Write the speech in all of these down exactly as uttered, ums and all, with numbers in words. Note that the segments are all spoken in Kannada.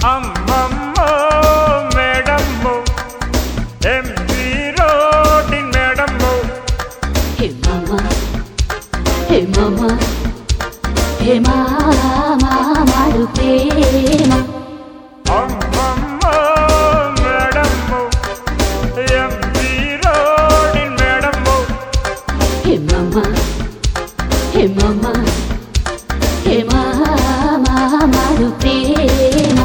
అమ్మమ్మో మేడమ్మో ఎంజీ రోడ్డిన్ మేడమ్మో హే మామా హే మామా హే మామా మాడు ప్రేమ అమ్మమ్మో మేడమ్మో ఎంజీ రోడ్డిన్ మేడమ్మో హే మామా హే మామా హే మామా మాడు ప్రేమ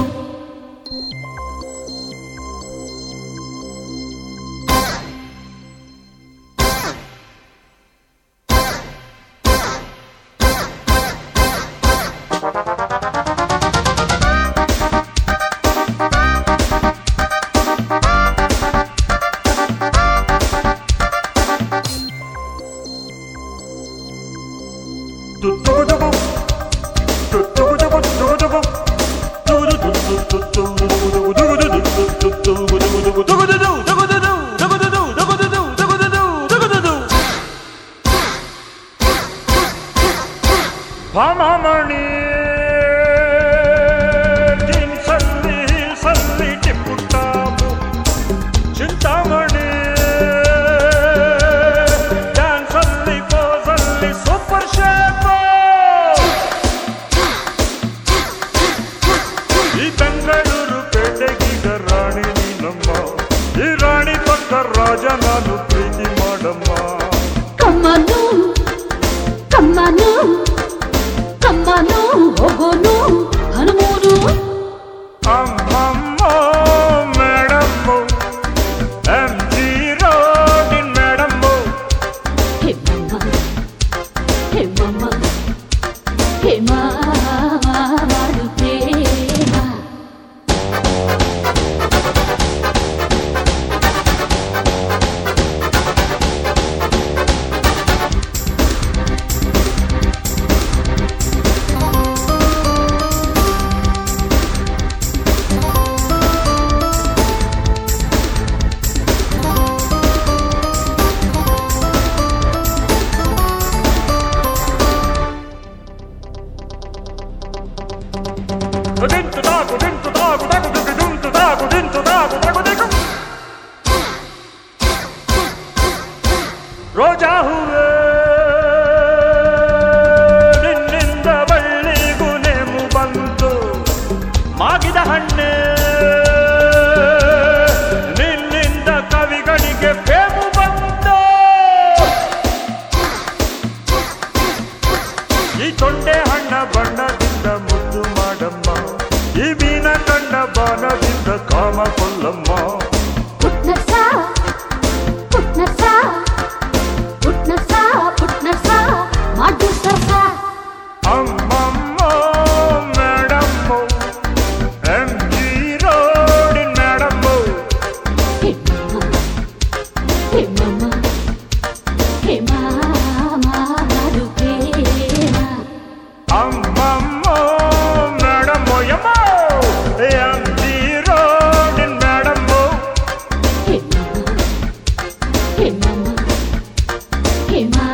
భామామణి సల్లి సల్లి టిప్పుటాము చింతామణి డాన్స్ సల్లి పోసల్లి సూపర్ షేప్ ఈ ಬೆಂಗಳೂರು ಪೇಟೆಗೀಗ ರಾಣಿ ನೀನಮ್ಮ ಈ ರಾಣಿ ಪಕ್ಕ ರಾಜ ನಾನು ಪ್ರೀತಿ ಮಾಡಮ್ಮ ಕಮ್ಮನು ಕಮ್ಮನು ಕಮ್ಮನು ಹೋಗೋನು ಹನುಮೂರು ಅಮ್ಮಮ್ಮೋ ಮೇಡಮ್ಮೋ ಎಂಜಿ ರೋಡಿನ್ ಮೇಡಮ್ಮೋ ಹೇ ಮಾಮಾ ಹೇ ಮಾಮಾ ಹೇ ಮಾಮಾ ಮಾಡು ಪ್ರೇಮ ದಿಂತು ತಾಕು ದಿಂತು ತಾಕು ತಕು ದುಕು ದಿಂತು ತಾಕು ದಿಂತು ತಾಕು ತಕು ದಿಕು ರೋಜಾ ಹೂವೇ ನಿನ್ನಿಂದ ಬಳ್ಳಿಗೂ ನೇಮು ಬಂತು ಮಾಗಿದ ಹಣ್ಣೆ ನಿನ್ನಿಂದ ಕವಿಗಳಿಗೆ ಬೇಮು ಬಂತು ಈ ತೊಂಡೆ ಹಣ್ಣ ಬಣ್ಣದಿಂದ ಮುದ್ದು ಮಾಡಮ್ಮ ಈ ಮೀನ ಕಣ್ಣ ಬಾಣದಿಂದ ಕಾಮ ಕೊಲ್ಲಮ್ಮ ಪುಟ್ನಸ ಪುಟ್ನಸ ಪುಟ್ನಸ ಪುಟ್ನಸ ಮಾಡು ಸಸ ಅಮ್ಮಮ್ಮೋ ಮೇಡಮ್ಮೋ ಎಂಜಿ ರೋಡಿನ್ ಮೇಡಮ್ಮೋ ಹೇ ಮಾಮಾ ಹೇ ಮಾಮಾ ಹೇ ಮಾಮಾ ಮಾಡು ಪ್ರೇಮ ಅಮ್ಮಮ್ಮೋ ಮೇಡಮ್ಮೋ ಯಮ್ಮೋ ಎಂಜಿ ರೋಡಿನ್ ಮೇಡಮ್ಮೋ ಹೇ ಮಾಮಾ ಹೇ ಮಾಮಾ ಹೇ ಮಾಮಾ